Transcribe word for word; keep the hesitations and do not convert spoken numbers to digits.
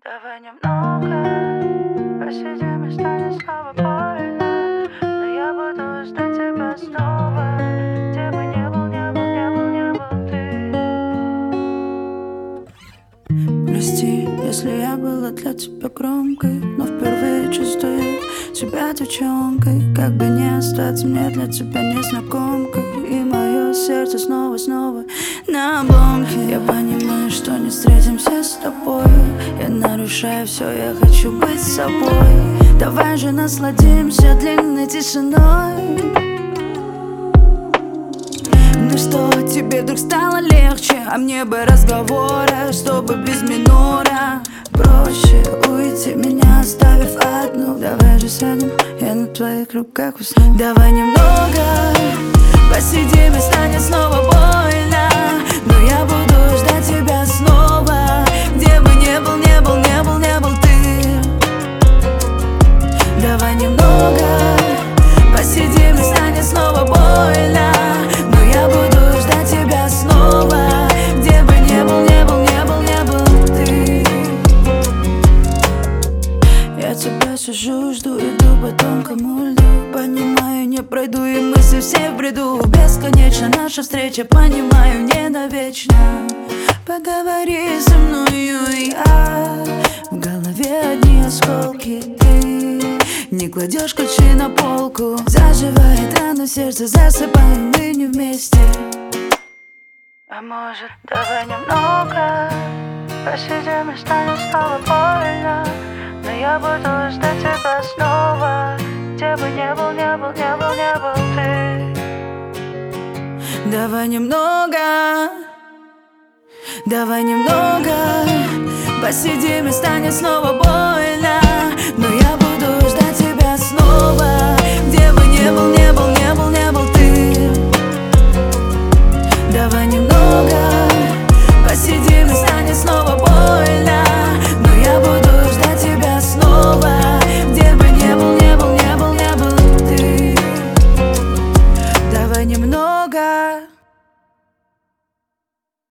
Давай немного посидим и станет снова больно. Но я буду ждать тебя снова. Где бы не был, не был, не был, не был ты. Прости, если я была для тебя громкой, но впервые чувствую себя девчонкой. Как бы не остаться мне для тебя незнакомкой. И мое сердце снова-снова на обломке. Я понимаю, что не встретимся с тобой. Я нарушаю все, я хочу быть собой. Давай же насладимся длинной тишиной. Ну что, тебе вдруг стало легче? А мне бы разговора, чтобы без минора. Проще уйти, меня оставив одну. Давай же сядем, я на твоих руках усну. Давай немного посидим и станет снова больно. Но я буду ждать тебя снова. Где бы не был, не был, не был, не был ты. Давай немного посидим и станет снова больно. Но я буду ждать тебя снова. Где бы не был, не был, не был, не был ты. Я тебя сижу, жду, иду по тонкому льду. Понимаю, не пройду, и мысли все в бреду. Бесконечно наша встреча, понимаю, не навечно. Поговори со мною, я. В голове одни осколки, ты не кладешь ключи на полку. Заживает рану сердце, засыпаем мы не вместе. А может, давай немного посидим и станет снова больно. Но я буду ждать тебя снова. Где бы не был, не был, не был, не был ты. Давай немного, давай немного посидим и станет снова больно.